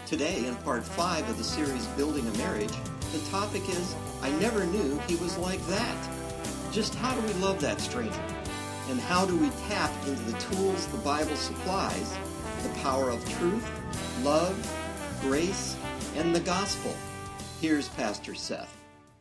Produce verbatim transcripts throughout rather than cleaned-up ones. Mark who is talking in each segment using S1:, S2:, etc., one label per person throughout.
S1: Today, in part five of the series Building a Marriage, the topic is, I never knew he was like that. Just how do we love that stranger? And how do we tap into the tools the Bible supplies, the power of truth, love, grace, and the gospel? Here's Pastor Seth.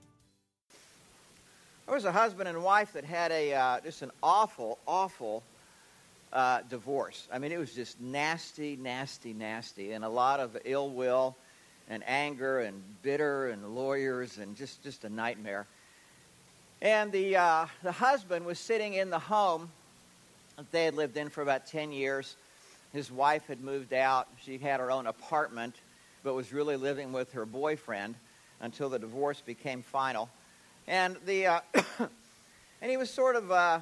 S2: There was a husband and wife that had a uh, just an awful, awful uh, divorce. I mean, it was just nasty, nasty, nasty, and a lot of ill will and anger and bitter and lawyers and just, just a nightmare. And the uh, the husband was sitting in the home that they had lived in for about ten years. His wife had moved out. She had her own apartment, but was really living with her boyfriend until the divorce became final. And the uh, and he was sort of uh,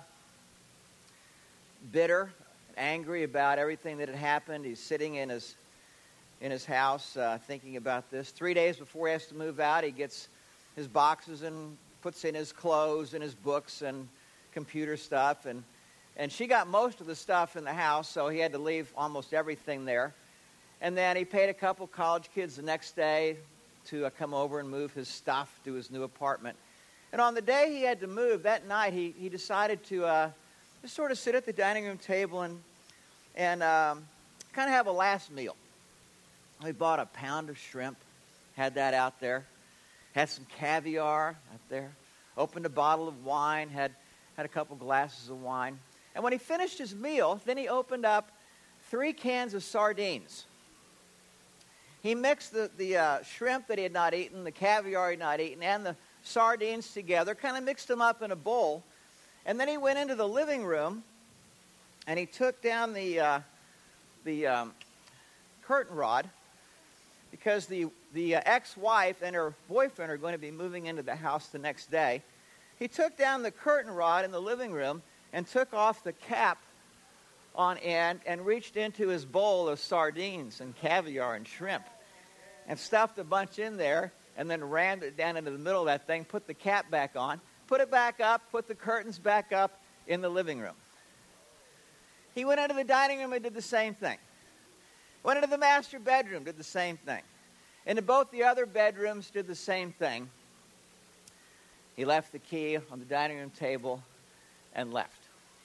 S2: bitter, angry about everything that had happened. He's sitting in his in his house uh, thinking about this. Three days before he has to move out, he gets his boxes and puts in his clothes and his books and computer stuff. And, and she got most of the stuff in the house, so he had to leave almost everything there. And then he paid a couple college kids the next day to uh, come over and move his stuff to his new apartment. And on the day he had to move, that night, he, he decided to uh, just sort of sit at the dining room table and, and um, kind of have a last meal. He bought a pound of shrimp, had that out there, had some caviar out there, opened a bottle of wine, had, had a couple glasses of wine. And when he finished his meal, then he opened up three cans of sardines. He mixed the, the uh, shrimp that he had not eaten, the caviar he had not eaten, and the sardines together, kind of mixed them up in a bowl. And then he went into the living room, and he took down the, uh, the um, curtain rod, because the, the uh, ex-wife and her boyfriend are going to be moving into the house the next day. He took down the curtain rod in the living room and took off the cap on end and reached into his bowl of sardines and caviar and shrimp and stuffed a bunch in there and then rammed it down into the middle of that thing, put the cap back on, put it back up, put the curtains back up in the living room. He went into the dining room and did the same thing. Went into the master bedroom, did the same thing. Into both the other bedrooms, did the same thing. He left the key on the dining room table and left.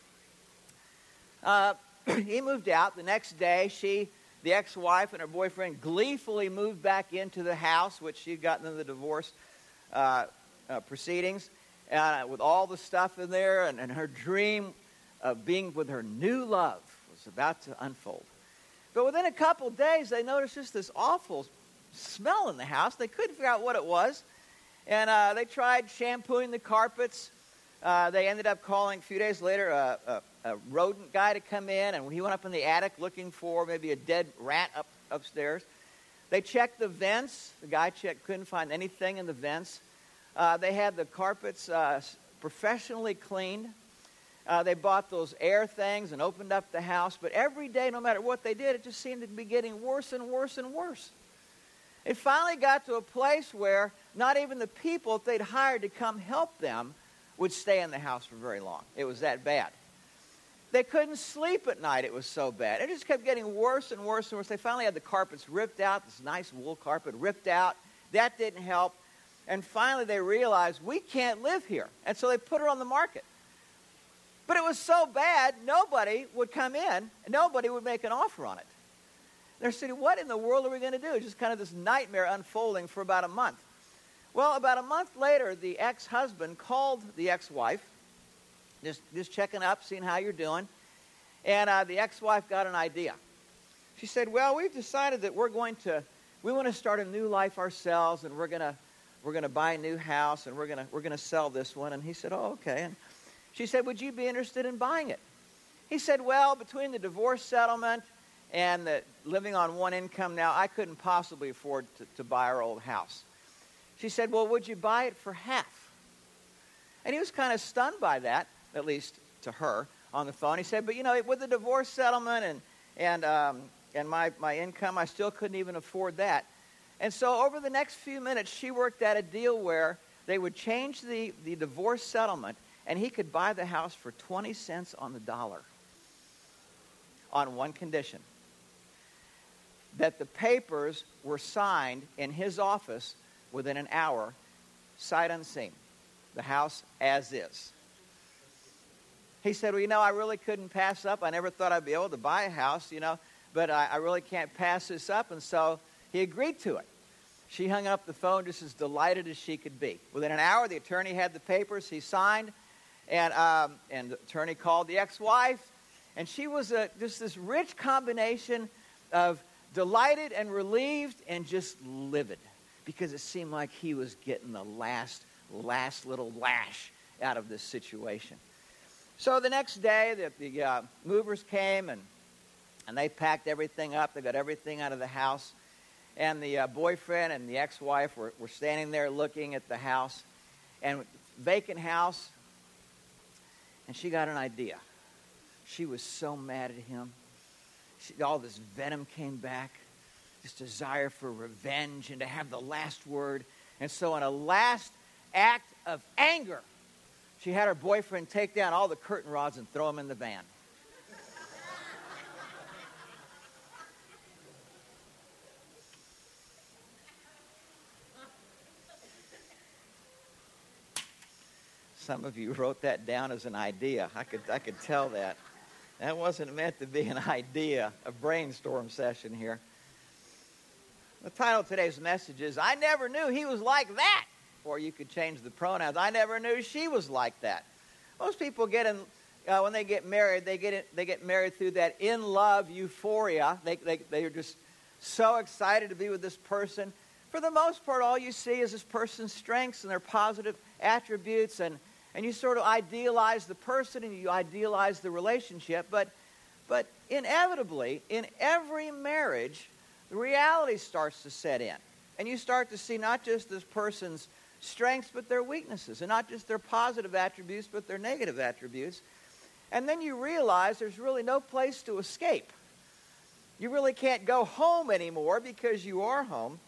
S2: Uh, he moved out. The next day, she, the ex-wife and her boyfriend, gleefully moved back into the house, which she'd gotten in the divorce uh, uh, proceedings, uh, with all the stuff in there, and, and her dream of being with her new love was about to unfold. But within a couple days, they noticed just this awful smell in the house. They couldn't figure out what it was. And uh, they tried shampooing the carpets. Uh, they ended up calling, a few days later, a, a, a rodent guy to come in. And he went up in the attic looking for maybe a dead rat up upstairs. They checked the vents. The guy checked, couldn't find anything in the vents. Uh, they had the carpets uh, professionally cleaned. Uh, they bought those air things and opened up the house. But every day, no matter what they did, it just seemed to be getting worse and worse and worse. It finally got to a place where not even the people that they'd hired to come help them would stay in the house for very long. It was that bad. They couldn't sleep at night. It was so bad. It just kept getting worse and worse and worse. They finally had the carpets ripped out, this nice wool carpet ripped out. That didn't help. And finally they realized, we can't live here. And so they put her on the market. But it was so bad, nobody would come in, and nobody would make an offer on it. They're saying, what in the world are we going to do? Just kind of this nightmare unfolding for about a month. Well, about a month later, the ex-husband called the ex-wife, just, just checking up, seeing how you're doing. And uh, the ex-wife got an idea. She said, well, we've decided that we're going to, we want to start a new life ourselves, and we're going to, we're going to buy a new house, and we're going to, we're going to sell this one. And he said, oh, okay. And she said, would you be interested in buying it? He said, well, between the divorce settlement and the living on one income now, I couldn't possibly afford to, to buy our old house. She said, well, would you buy it for half? And he was kind of stunned by that, at least to her, on the phone. He said, but, you know, with the divorce settlement and and um, and my, my income, I still couldn't even afford that. And so over the next few minutes, she worked out a deal where they would change the, the divorce settlement, and he could buy the house for twenty cents on the dollar on one condition. that the papers were signed in his office within an hour, sight unseen, the house as is. He said, well, you know, I really couldn't pass up. I never thought I'd be able to buy a house, you know, but I, I really can't pass this up. And so he agreed to it. She hung up the phone just as delighted as she could be. Within an hour, the attorney had the papers. He signed, and, um, and the attorney called the ex-wife. And she was a, just this rich combination of delighted and relieved and just livid, because it seemed like he was getting the last, last little lash out of this situation. So the next day, the, the uh, movers came, and, and they packed everything up. They got everything out of the house. And the uh, boyfriend and the ex-wife were, were standing there looking at the house, and vacant house, and she got an idea. She was so mad at him. She, all this venom came back, this desire for revenge and to have the last word. And so in a last act of anger, she had her boyfriend take down all the curtain rods and throw them in the van. Some of you wrote that down as an idea. I could I could tell that. That wasn't meant to be an idea, a brainstorm session here. The title of today's message is, I Never Knew He Was Like That. Or you could change the pronouns, I never knew she was like that. Most people get in, uh, when they get married, they get in, they get married through that in-love euphoria. They, they, they're just so excited to be with this person. For the most part, all you see is this person's strengths and their positive attributes, and And you sort of idealize the person and you idealize the relationship. But, but inevitably, in every marriage, the reality starts to set in. And you start to see not just this person's strengths, but their weaknesses. And not just their positive attributes, but their negative attributes. And then you realize there's really no place to escape. You really can't go home anymore because you are home.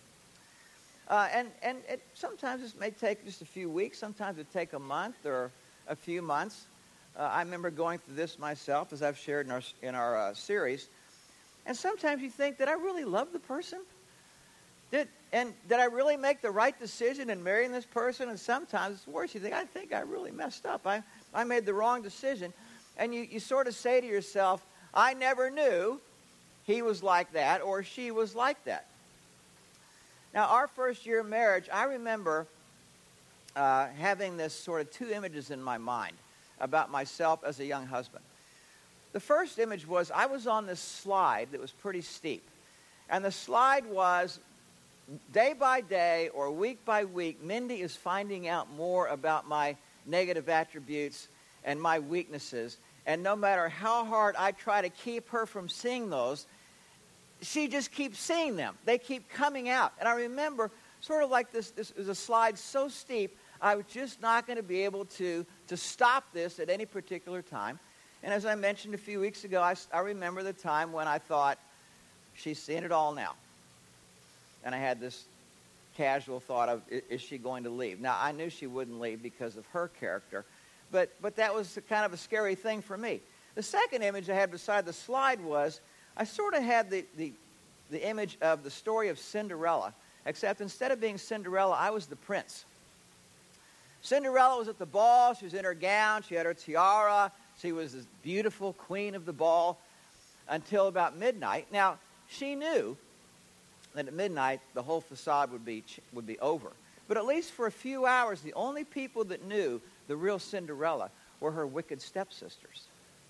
S2: Uh, and and it, sometimes this may take just a few weeks. Sometimes it take a month or a few months. Uh, I remember going through this myself, as I've shared in our in our uh, series. And sometimes you think, did I really love the person? Did and did I really make the right decision in marrying this person? And sometimes it's worse. You think, I think I really messed up. I I made the wrong decision. And you, you sort of say to yourself, I never knew he was like that or she was like that. Now, our first year of marriage, I remember uh, having this sort of two images in my mind about myself as a young husband. The first image was I was on this slide that was pretty steep. And the slide was day by day or week by week, Mindy is finding out more about my negative attributes and my weaknesses. And no matter how hard I try to keep her from seeing those, she just keeps seeing them. They keep coming out. And I remember sort of like this, this was a slide so steep, I was just not going to be able to, to stop this at any particular time. And as I mentioned a few weeks ago, I, I remember the time when I thought, she's seeing it all now. And I had this casual thought of, is she going to leave? Now, I knew she wouldn't leave because of her character, but, but that was kind of a scary thing for me. The second image I had beside the slide was, I sort of had the, the, the image of the story of Cinderella, except instead of being Cinderella, I was the prince. Cinderella was at the ball. She was in her gown. She had her tiara. She was this beautiful queen of the ball until about midnight. Now, she knew that at midnight, the whole facade would be, would be over. But at least for a few hours, the only people that knew the real Cinderella were her wicked stepsisters.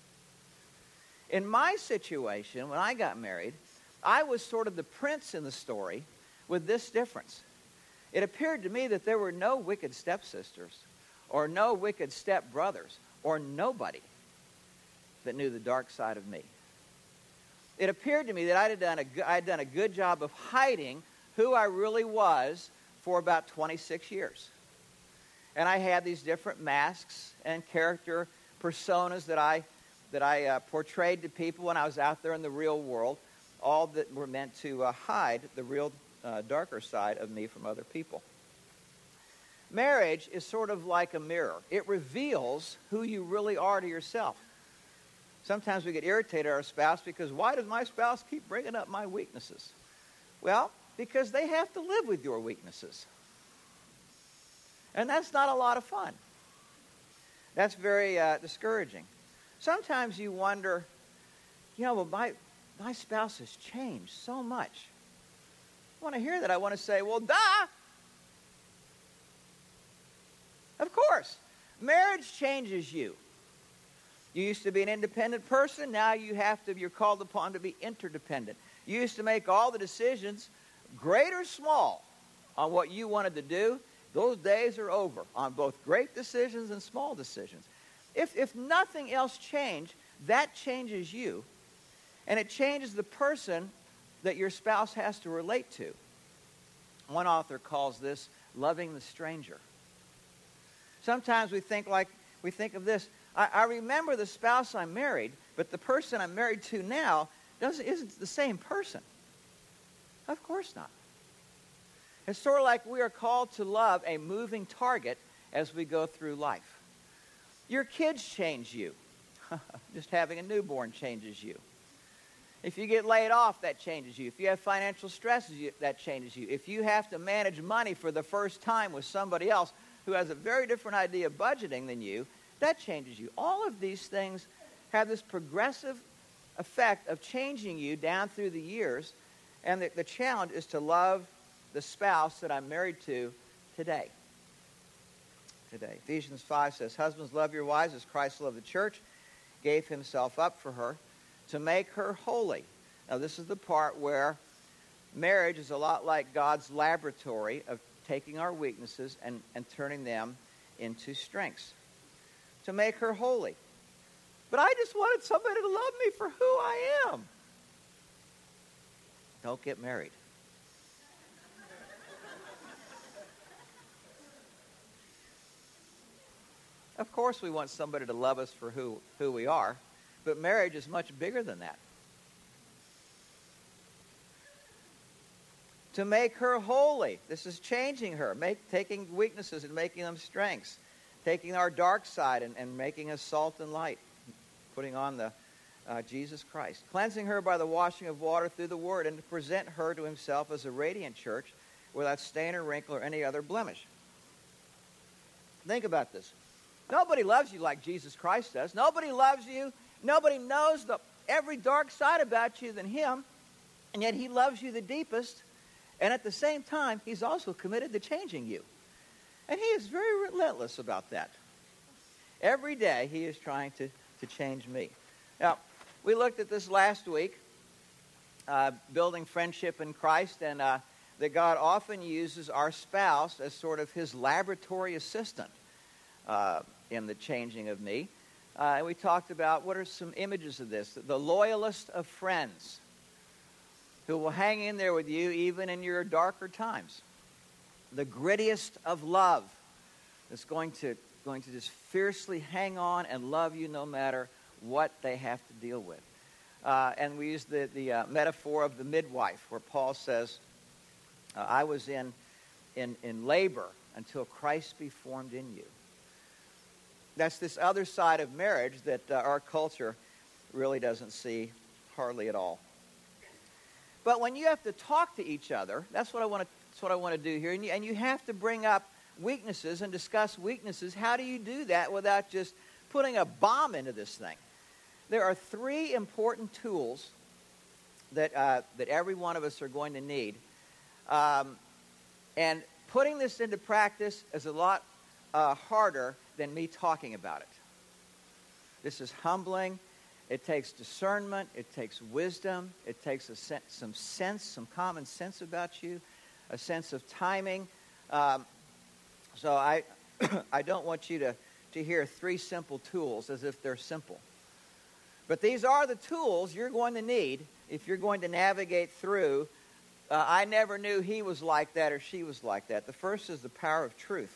S2: In my situation, when I got married, I was sort of the prince in the story with this difference. It appeared to me that there were no wicked stepsisters or no wicked stepbrothers or nobody that knew the dark side of me. It appeared to me that I had done a, I had done a good job of hiding who I really was for about twenty-six years. And I had these different masks and character personas that I that I uh, portrayed to people when I was out there in the real world, all that were meant to uh, hide the real uh, darker side of me from other people. Marriage is sort of like a mirror. It reveals who you really are to yourself. Sometimes we get irritated at our spouse because why does my spouse keep bringing up my weaknesses? Well, because they have to live with your weaknesses. And that's not a lot of fun. That's very uh, discouraging. Sometimes you wonder, you know, well, my, my spouse has changed so much. I want to hear that. I want to say, well, duh. Of course. Marriage changes you. You used to be an independent person. Now you have to, you're called upon to be interdependent. You used to make all the decisions, great or small, on what you wanted to do. Those days are over on both great decisions and small decisions. If, if nothing else changed, that changes you. And it changes the person that your spouse has to relate to. One author calls this loving the stranger. Sometimes we think like, we think of this, I, I remember the spouse I married, but the person I'm married to now doesn't, isn't the same person. Of course not. It's sort of like we are called to love a moving target as we go through life. Your kids change you. Just having a newborn changes you. If you get laid off, that changes you. If you have financial stresses, that changes you. If you have to manage money for the first time with somebody else who has a very different idea of budgeting than you, that changes you. All of these things have this progressive effect of changing you down through the years. And the, the challenge is to love the spouse that I'm married to today. Today. Ephesians five says, husbands, love your wives as Christ loved the church, gave himself up for her, to make her holy. Now, this is the part where marriage is a lot like God's laboratory of taking our weaknesses and, and turning them into strengths. To make her holy. But I just wanted somebody to love me for who I am. Don't get married. Of course we want somebody to love us for who, who we are, but marriage is much bigger than that. To make her holy. This is changing her, make, taking weaknesses and making them strengths. Taking our dark side and, and making us salt and light. Putting on the uh, Jesus Christ. Cleansing her by the washing of water through the word, and to present her to himself as a radiant church without stain or wrinkle or any other blemish. Think about this. Nobody loves you like Jesus Christ does. Nobody loves you. Nobody knows the, every dark side about you than him. And yet he loves you the deepest. And at the same time, he's also committed to changing you. And he is very relentless about that. Every day, he is trying to, to change me. Now, we looked at this last week, uh, building friendship in Christ, and uh, that God often uses our spouse as sort of his laboratory assistant uh, in the changing of me. Uh, and we talked about what are some images of this. The loyalist of friends who will hang in there with you even in your darker times. The grittiest of love that's going to, going to just fiercely hang on and love you no matter what they have to deal with. Uh, and we use the, the uh, metaphor of the midwife, where Paul says, uh, I was in, in, in labor until Christ be formed in you. That's this other side of marriage that uh, our culture really doesn't see hardly at all. But when you have to talk to each other, that's what I want to that's what I want to do here. And you, and you have to bring up weaknesses and discuss weaknesses. How do you do that without just putting a bomb into this thing? There are three important tools that uh, that every one of us are going to need. Um, and putting this into practice is a lot uh, harder than me talking about it. This is humbling. It takes discernment. It takes wisdom. It takes a sen- some sense, some common sense about you, a sense of timing. Um, so I, I don't want you to, to hear three simple tools as if they're simple. But these are the tools you're going to need if you're going to navigate through, uh, I never knew he was like that or she was like that. The first is the power of truth.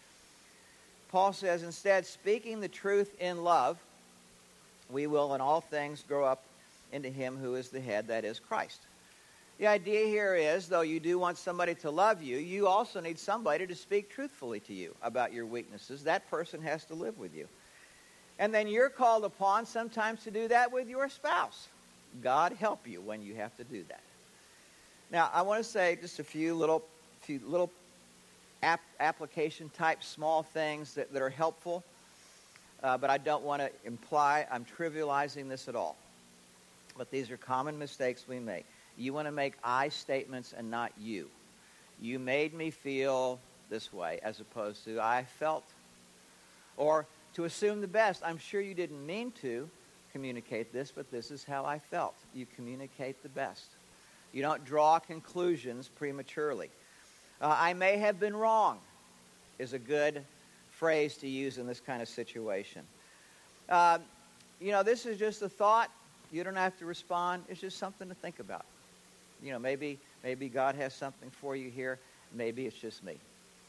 S2: Paul says, instead, speaking the truth in love, we will in all things grow up into him who is the head, that is Christ. The idea here is, though you do want somebody to love you, you also need somebody to speak truthfully to you about your weaknesses. That person has to live with you. And then you're called upon sometimes to do that with your spouse. God help you when you have to do that. Now, I want to say just a few little, few little ap- application type small things that, that are helpful, uh, but I don't want to imply I'm trivializing this at all. But these are common mistakes we make. You want to make I statements and not you. You made me feel this way as opposed to I felt. Or to assume the best. I'm sure you didn't mean to communicate this, but this is how I felt. You communicate the best. You don't draw conclusions prematurely. Uh, I may have been wrong is a good phrase to use in this kind of situation. Uh, you know, this is just a thought. You don't have to respond. It's just something to think about. You know, maybe maybe God has something for you here. Maybe it's just me.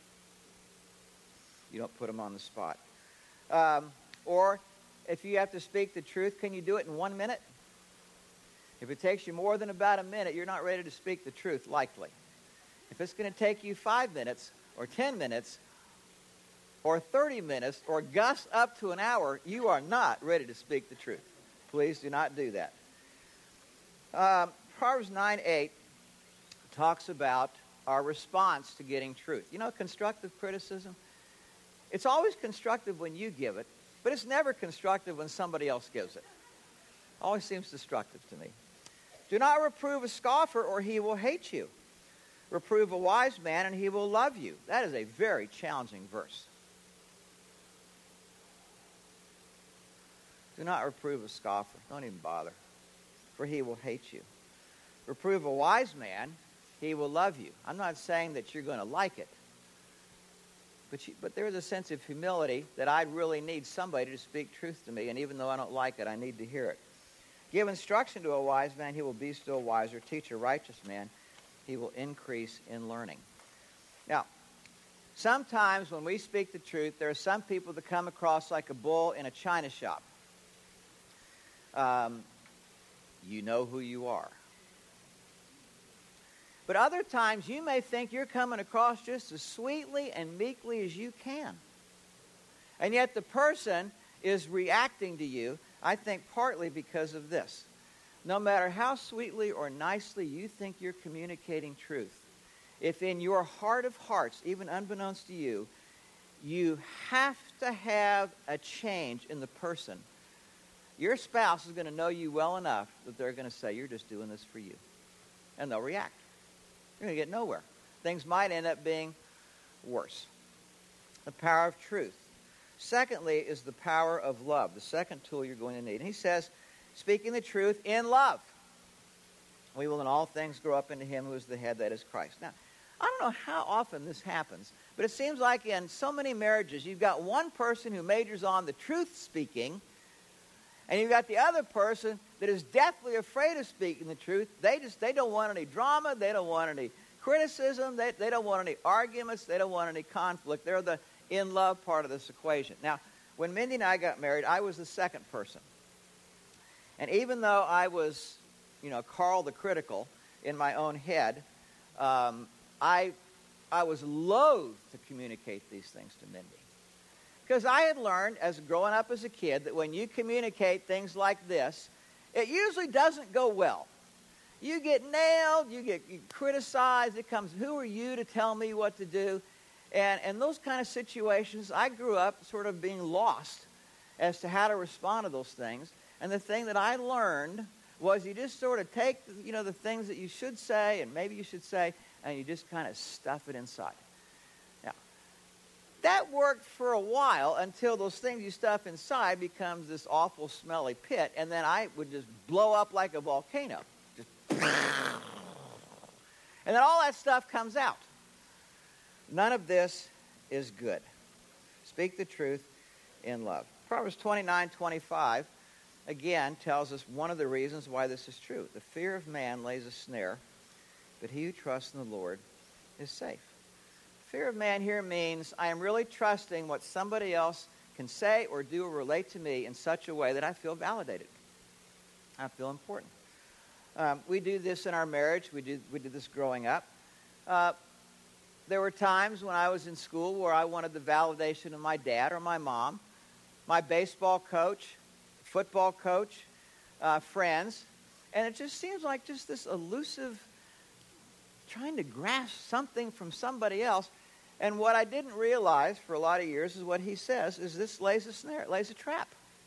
S2: You don't put them on the spot. Um, or if you have to speak the truth, can you do it in one minute? If it takes you more than about a minute, you're not ready to speak the truth, likely. If it's going to take you five minutes or ten minutes or thirty minutes or gust up to an hour, you are not ready to speak the truth. Please do not do that. Um, Proverbs nine eight talks about our response to getting truth. You know, constructive criticism, it's always constructive when you give it, but it's never constructive when somebody else gives it. Always seems destructive to me. Do not reprove a scoffer, or he will hate you. Reprove a wise man, and he will love you. That is a very challenging verse. Do not reprove a scoffer. Don't even bother, for he will hate you. Reprove a wise man, he will love you. I'm not saying that you're going to like it, but, you, but there is a sense of humility that I really need somebody to speak truth to me, and even though I don't like it, I need to hear it. Give instruction to a wise man, he will be still wiser. Teach a righteous man, he will increase in learning. Now, sometimes when we speak the truth, there are some people that come across like a bull in a china shop. Um, you know who you are. But other times you may think you're coming across just as sweetly and meekly as you can. And yet the person is reacting to you, I think partly because of this. No matter how sweetly or nicely you think you're communicating truth, if in your heart of hearts, even unbeknownst to you, you have to have a change in the person, your spouse is going to know you well enough that they're going to say, you're just doing this for you. And they'll react. You're going to get nowhere. Things might end up being worse. The power of truth. Secondly is the power of love, the second tool you're going to need. And he says, speaking the truth in love, we will in all things grow up into him who is the head, that is Christ. Now, I don't know how often this happens, but it seems like in so many marriages, you've got one person who majors on the truth speaking, and you've got the other person that is deathly afraid of speaking the truth. They just they don't want any drama. They don't want any criticism. They, they don't want any arguments. They don't want any conflict. They're the in-love part of this equation. Now, when Mindy and I got married, I was the second person. And even though I was, you know, Carl the critical in my own head, um, I, I was loath to communicate these things to Mindy. Because I had learned, as growing up as a kid, that when you communicate things like this, it usually doesn't go well. You get nailed, you get criticized, it comes, who are you to tell me what to do? And in those kind of situations, I grew up sort of being lost as to how to respond to those things. And the thing that I learned was you just sort of take, you know, the things that you should say, and maybe you should say, and you just kind of stuff it inside. Now, that worked for a while until those things you stuff inside becomes this awful smelly pit, and then I would just blow up like a volcano. Just and then all that stuff comes out. None of this is good. Speak the truth in love. Proverbs twenty-nine twenty-five, again, tells us one of the reasons why this is true. The fear of man lays a snare, but he who trusts in the Lord is safe. Fear of man here means I am really trusting what somebody else can say or do or relate to me in such a way that I feel validated. I feel important. Um, we do this in our marriage. We did, we did this growing up. Uh, there were times when I was in school where I wanted the validation of my dad or my mom. my baseball coach, football coach, uh, friends, and it just seems like just this elusive trying to grasp something from somebody else. And what I didn't realize for a lot of years is what he says is this lays a snare, it lays a trap.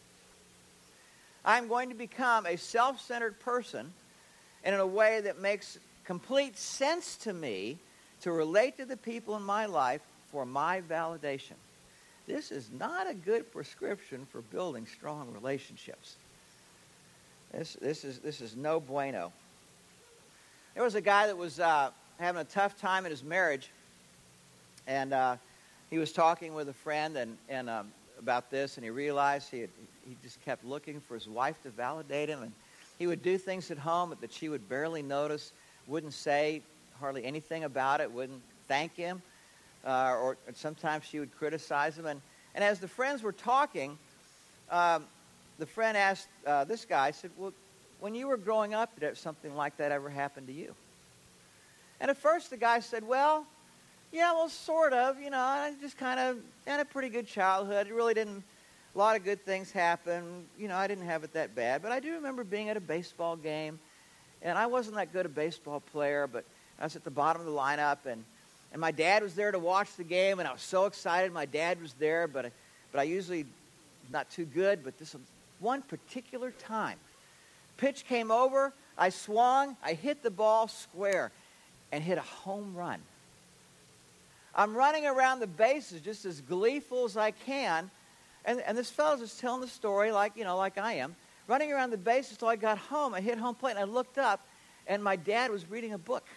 S2: I'm going to become a self-centered person, and in a way that makes complete sense to me to relate to the people in my life for my validation. This is not a good prescription for building strong relationships. This, this, is, this is no bueno. There was a guy that was uh, having a tough time in his marriage, and uh, he was talking with a friend and, and um, about this, and he realized he, had, he just kept looking for his wife to validate him, and he would do things at home that she would barely notice, wouldn't say hardly anything about it, wouldn't thank him, uh, or sometimes she would criticize him. And, and as the friends were talking, um, the friend asked uh, this guy, said, well, when you were growing up, did something like that ever happen to you? And at first the guy said, well, yeah, well, sort of. You know, I just kind of had a pretty good childhood. It really didn't, a lot of good things happen. You know, I didn't have it that bad. But I do remember being at a baseball game, and I wasn't that good a baseball player, but I was at the bottom of the lineup, and, and my dad was there to watch the game, and I was so excited my dad was there, but, but I usually not too good, but this one particular time, pitch came over, I swung, I hit the ball square, and hit a home run. I'm running around the bases just as gleeful as I can, and, and this fellow's just telling the story like, you know, like I am. Running around the bases until I got home, I hit home plate, and I looked up, and my dad was reading a book.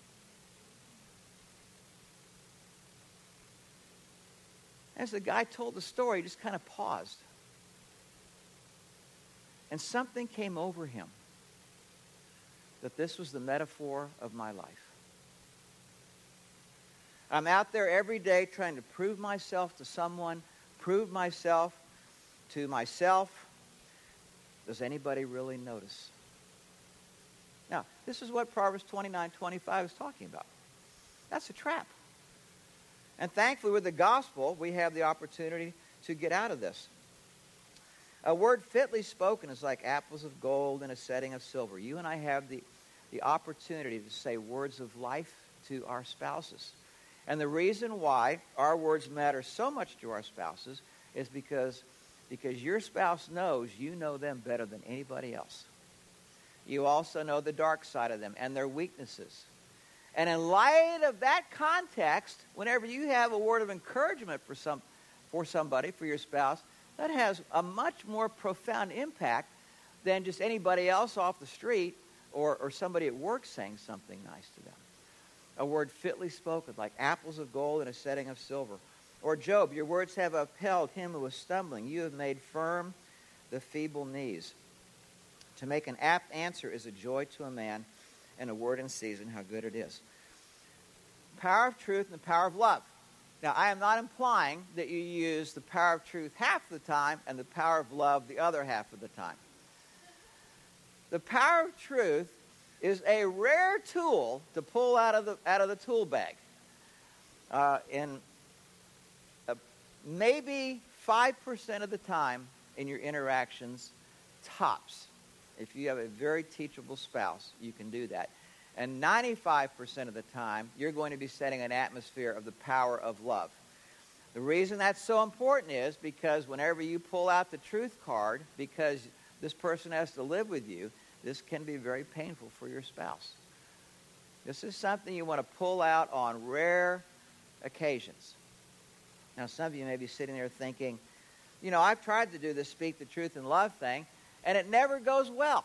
S2: As the guy told the story, he just kind of paused. And something came over him that this was the metaphor of my life. I'm out there every day trying to prove myself to someone, prove myself to myself. Does anybody really notice? Now, this is what Proverbs twenty-nine twenty-five is talking about. That's a trap. And thankfully, with the gospel, we have the opportunity to get out of this. A word fitly spoken is like apples of gold in a setting of silver. You and I have the, the opportunity to say words of life to our spouses. And the reason why our words matter so much to our spouses is because, because your spouse knows you know them better than anybody else. You also know the dark side of them and their weaknesses. And in light of that context, whenever you have a word of encouragement for some, for somebody, for your spouse, that has a much more profound impact than just anybody else off the street or, or somebody at work saying something nice to them. A word fitly spoken, like apples of gold in a setting of silver. Or Job, your words have upheld him who was stumbling. You have made firm the feeble knees. To make an apt answer is a joy to a man, and a word in season, how good it is. Power of truth and the power of love. Now, I am not implying that you use the power of truth half the time and the power of love the other half of the time. The power of truth is a rare tool to pull out of the out of the tool bag. Uh, in uh, maybe five percent of the time in your interactions, tops. If you have a very teachable spouse, you can do that. And ninety-five percent of the time, you're going to be setting an atmosphere of the power of love. The reason that's so important is because whenever you pull out the truth card, because this person has to live with you, this can be very painful for your spouse. This is something you want to pull out on rare occasions. Now, some of you may be sitting there thinking, you know, I've tried to do this speak the truth in love thing, and it never goes well.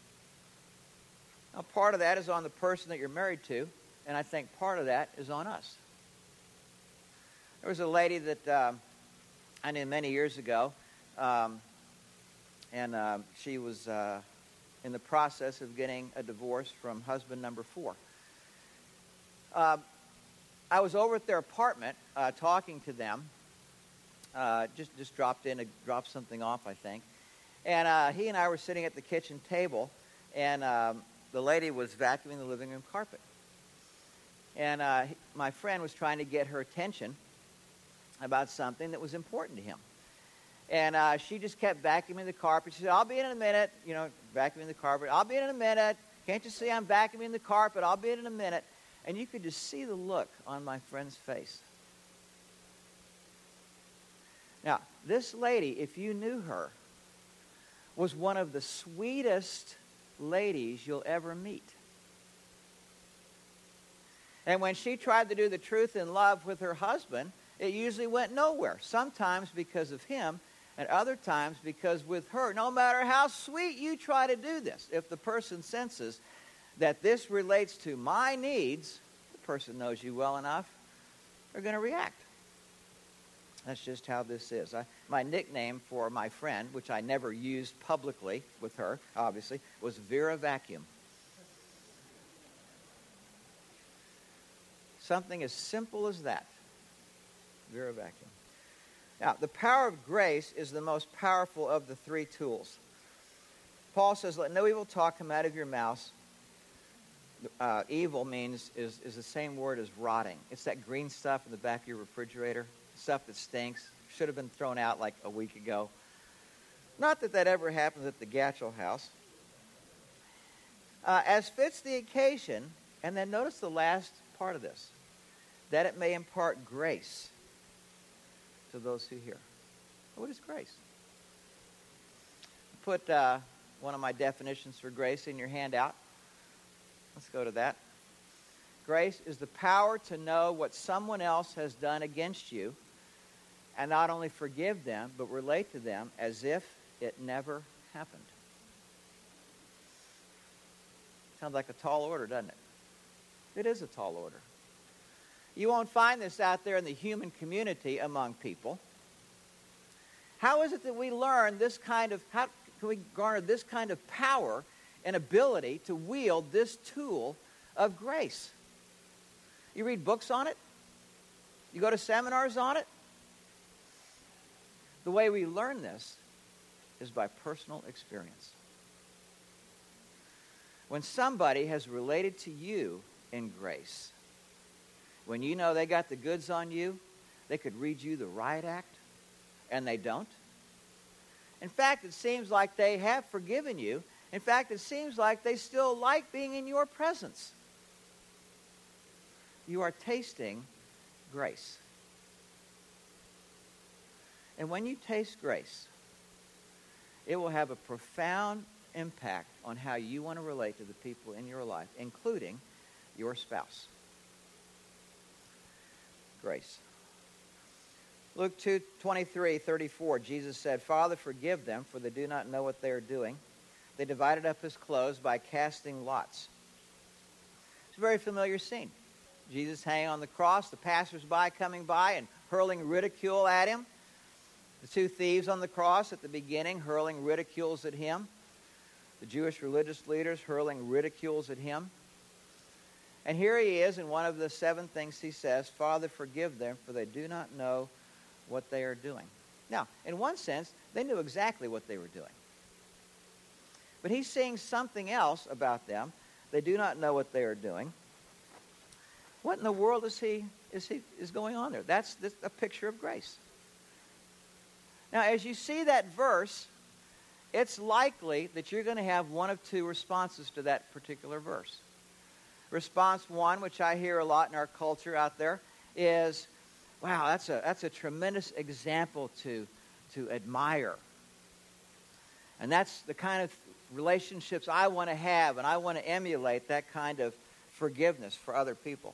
S2: Now, part of that is on the person that you're married to, and I think part of that is on us. There was a lady that um, I knew many years ago, um, and uh, she was uh, in the process of getting a divorce from husband number four. Uh, I was over at their apartment uh, talking to them. Uh, just just dropped in to drop something off, I think. And uh, he and I were sitting at the kitchen table, and um, the lady was vacuuming the living room carpet. And uh, my friend was trying to get her attention about something that was important to him. And uh, she just kept vacuuming the carpet. She said, I'll be in in a minute, you know, vacuuming the carpet. I'll be in in a minute. Can't you see I'm vacuuming the carpet? I'll be in in a minute. And you could just see the look on my friend's face. Now, this lady, if you knew her, was one of the sweetest ladies you'll ever meet. And when she tried to do the truth in love with her husband, it usually went nowhere. Sometimes because of him, and other times because with her, no matter how sweet you try to do this, if the person senses that this relates to my needs, the person knows you well enough, they're going to react. That's just how this is. I, my nickname for my friend, which I never used publicly with her, obviously, was Vera Vacuum. Something as simple as that. Vera Vacuum. Now, the power of grace is the most powerful of the three tools. Paul says, let no evil talk come out of your mouth. Uh, evil means, is, is the same word as rotting. It's that green stuff in the back of your refrigerator, stuff that stinks, should have been thrown out like a week ago. Not that that ever happens at the Gatchell house. Uh, as fits the occasion, and then notice the last part of this, that it may impart grace to those who hear. What is grace? Put uh, one of my definitions for grace in your handout. Let's go to that. Grace is the power to know what someone else has done against you and not only forgive them, but relate to them as if it never happened. Sounds like a tall order, doesn't it? It is a tall order. You won't find this out there in the human community among people. How is it that we learn this kind of, how can we garner this kind of power and ability to wield this tool of grace? You read books on it? You go to seminars on it? The way we learn this is by personal experience. When somebody has related to you in grace, when you know they got the goods on you, they could read you the riot act, and they don't. In fact, it seems like they have forgiven you. In fact, it seems like they still like being in your presence. You are tasting grace. And when you taste grace, it will have a profound impact on how you want to relate to the people in your life, including your spouse. Grace. Luke two twenty-three, thirty-four, Jesus said, Father, forgive them, for they do not know what they are doing. They divided up his clothes by casting lots. It's a very familiar scene. Jesus hanging on the cross, the passersby coming by and hurling ridicule at him. The two thieves on the cross at the beginning hurling ridicules at him. The Jewish religious leaders hurling ridicules at him. And here he is, in one of the seven things he says, Father, forgive them, for they do not know what they are doing. Now, in one sense, they knew exactly what they were doing. But he's saying something else about them. They do not know what they are doing. What in the world is he is he is going on there? That's, that's a picture of grace. Now, as you see that verse, it's likely that you're going to have one of two responses to that particular verse. Response one, which I hear a lot in our culture out there, is, wow, that's a that's a tremendous example to to admire. And that's the kind of relationships I want to have, and I want to emulate that kind of forgiveness for other people.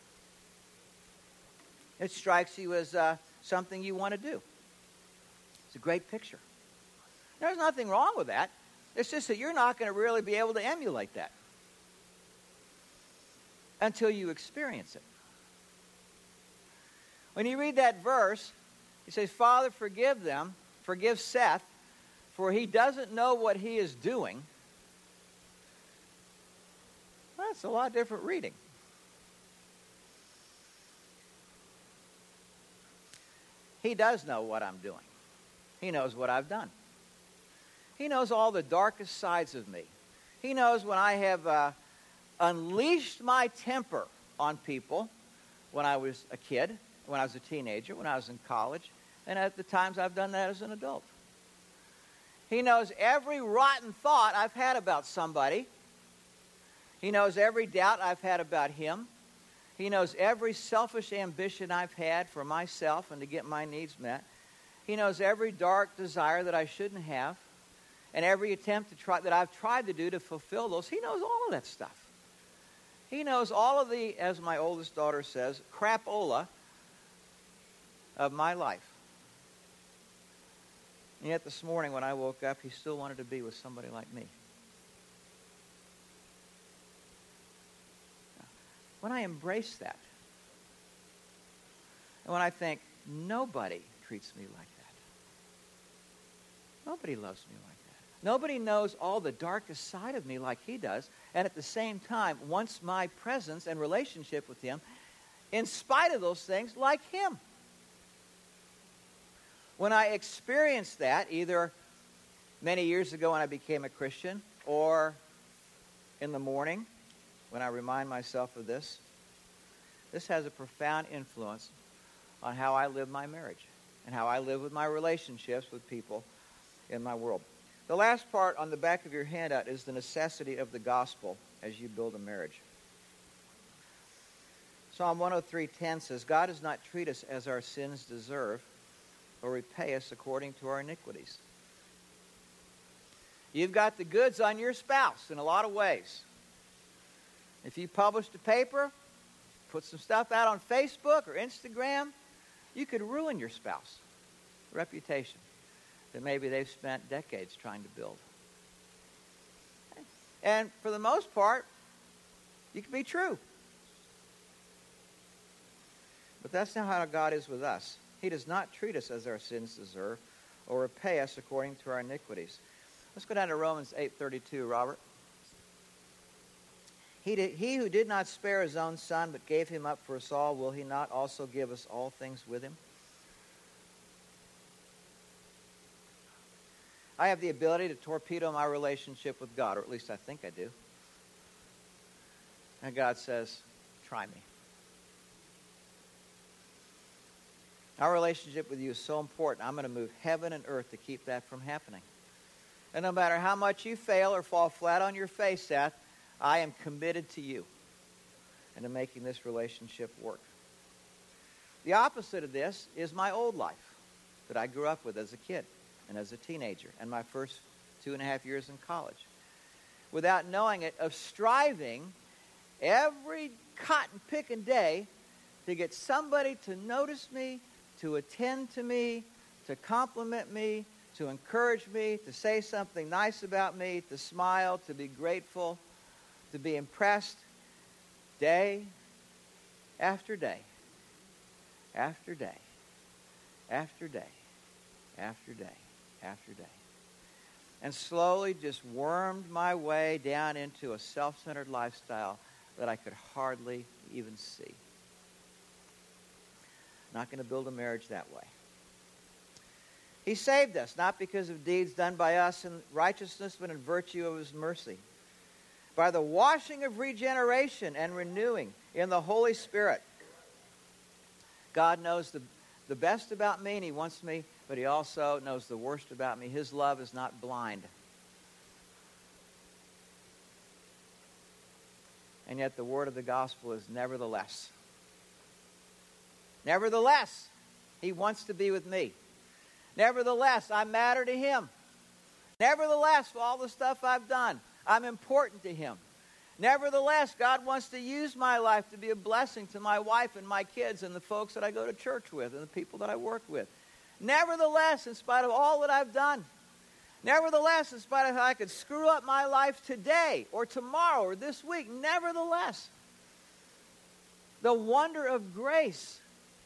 S2: It strikes you as uh, something you want to do. It's a great picture. There's nothing wrong with that. It's just that you're not going to really be able to emulate that until you experience it. When you read that verse, he says, Father, forgive them, forgive Seth, for he doesn't know what he is doing. Well, that's a lot different reading. He does know what I'm doing. He knows what I've done. He knows all the darkest sides of me. He knows when I have uh, unleashed my temper on people when I was a kid, when I was a teenager, when I was in college. and at the times I've done that as an adult. He knows every rotten thought I've had about somebody. He knows every doubt I've had about him. He knows every selfish ambition I've had for myself and to get my needs met. He knows every dark desire that I shouldn't have, and every attempt to try, that I've tried to do to fulfill those. He knows all of that stuff. He knows all of the, as my oldest daughter says, crapola of my life. And yet this morning when I woke up, he still wanted to be with somebody like me. When I embrace that, and when I think, nobody treats me like that. Nobody loves me like that. Nobody knows all the darkest side of me like he does, and at the same time wants my presence and relationship with him, in spite of those things, like him. When I experienced that, either many years ago when I became a Christian, or in the morning, when I remind myself of this, this has a profound influence on how I live my marriage and how I live with my relationships with people in my world. The last part on the back of your handout is the necessity of the gospel as you build a marriage. Psalm one oh three ten says, God does not treat us as our sins deserve or repay us according to our iniquities. You've got the goods on your spouse in a lot of ways. If you published a paper, put some stuff out on Facebook or Instagram, you could ruin your spouse' reputation that maybe they've spent decades trying to build. And for the most part, you can be true. But that's not how God is with us. He does not treat us as our sins deserve or repay us according to our iniquities. Let's go down to Romans eight thirty-two, Robert. He, did, he who did not spare his own son, but gave him up for us all, will he not also give us all things with him? I have the ability to torpedo my relationship with God, or at least I think I do. And God says, try me. Our relationship with you is so important. I'm going to move heaven and earth to keep that from happening. And no matter how much you fail or fall flat on your face, Seth, I am committed to you and to making this relationship work. The opposite of this is my old life that I grew up with as a kid and as a teenager and my first two and a half years in college. Without knowing it, of striving every cotton-picking day to get somebody to notice me, to attend to me, to compliment me, to encourage me, to say something nice about me, to smile, to be grateful, to be impressed day after day, after day, after day, after day, after day. And slowly just wormed my way down into a self-centered lifestyle that I could hardly even see. Not going to build a marriage that way. He saved us, not because of deeds done by us in righteousness, but in virtue of his mercy. By the washing of regeneration and renewing in the Holy Spirit. God knows the, the best about me, and he wants me, but he also knows the worst about me. His love is not blind. And yet the word of the gospel is nevertheless. Nevertheless, he wants to be with me. Nevertheless, I matter to him. Nevertheless, for all the stuff I've done, I'm important to him. Nevertheless, God wants to use my life to be a blessing to my wife and my kids and the folks that I go to church with and the people that I work with. Nevertheless, in spite of all that I've done, nevertheless, in spite of how I could screw up my life today or tomorrow or this week, nevertheless, the wonder of grace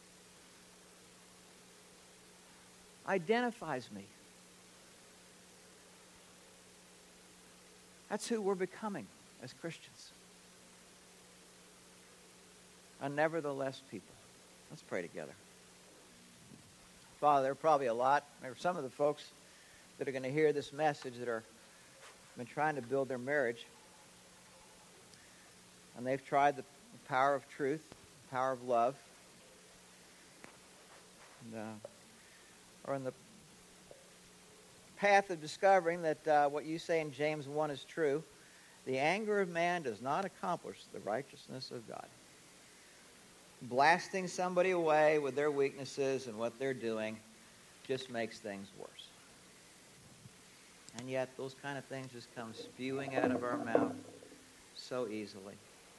S2: identifies me. That's who we're becoming as Christians. A nevertheless people. Let's pray together. Father, there are probably a lot, there are some of the folks that are going to hear this message that are been trying to build their marriage. And they've tried the power of truth, the power of love. And uh, or in the path of discovering that uh, what you say in James one is true. The anger of man does not accomplish the righteousness of God. Blasting somebody away with their weaknesses and what they're doing just makes things worse. And yet those kind of things just come spewing out of our mouth so easily.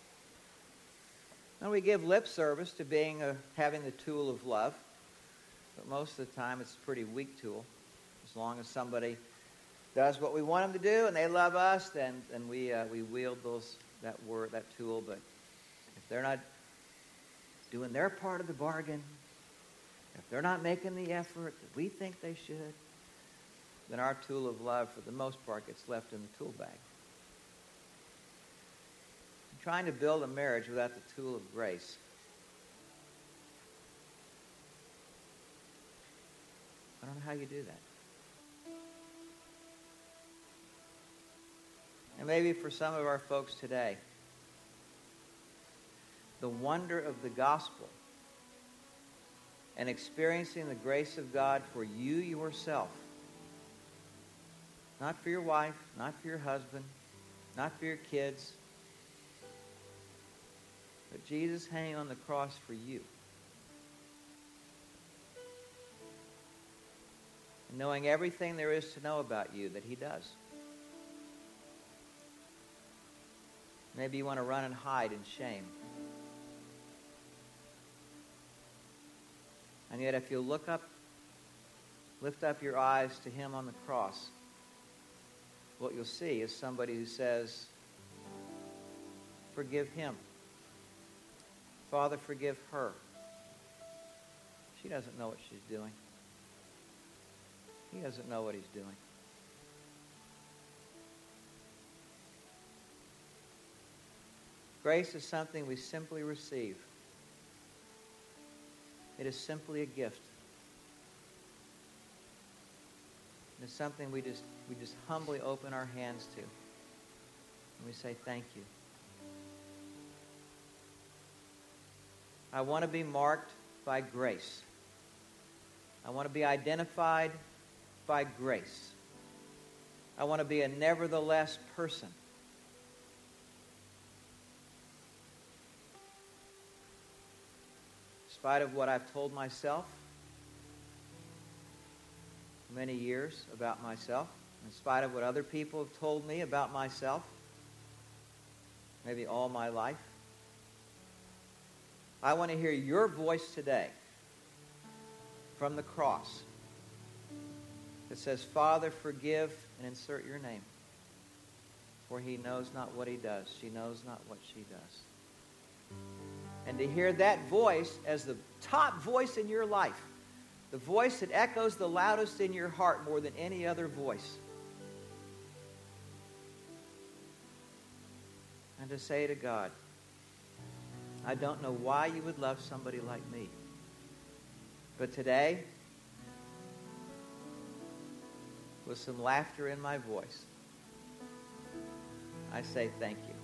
S2: And we give lip service to being a, having the tool of love, but most of the time it's a pretty weak tool. As long as somebody does what we want them to do and they love us, then, then we, uh, we wield those, that word, that tool. But if they're not doing their part of the bargain, if they're not making the effort that we think they should, then our tool of love, for the most part, gets left in the tool bag. I'm trying to build a marriage without the tool of grace. I don't know how you do that. And maybe for some of our folks today, the wonder of the gospel and experiencing the grace of God for you yourself, not for your wife, not for your husband, not for your kids, but Jesus hanging on the cross for you. And knowing everything there is to know about you that he does. Maybe you want to run and hide in shame. And yet if you look up, lift up your eyes to him on the cross, what you'll see is somebody who says, forgive him. Father, forgive her. She doesn't know what she's doing. He doesn't know what he's doing. Grace is something we simply receive. It is simply a gift. It's something we just we just humbly open our hands to. And we say, thank you. I want to be marked by grace. I want to be identified by grace. I want to be a nevertheless person. In spite of what I've told myself for many years about myself, in spite of what other people have told me about myself, maybe all my life, I want to hear your voice today from the cross that says, Father, forgive, and insert your name. For he knows not what he does. She knows not what she does. And to hear that voice as the top voice in your life, the voice that echoes the loudest in your heart more than any other voice. And to say to God, I don't know why you would love somebody like me. But today, with some laughter in my voice, I say thank you.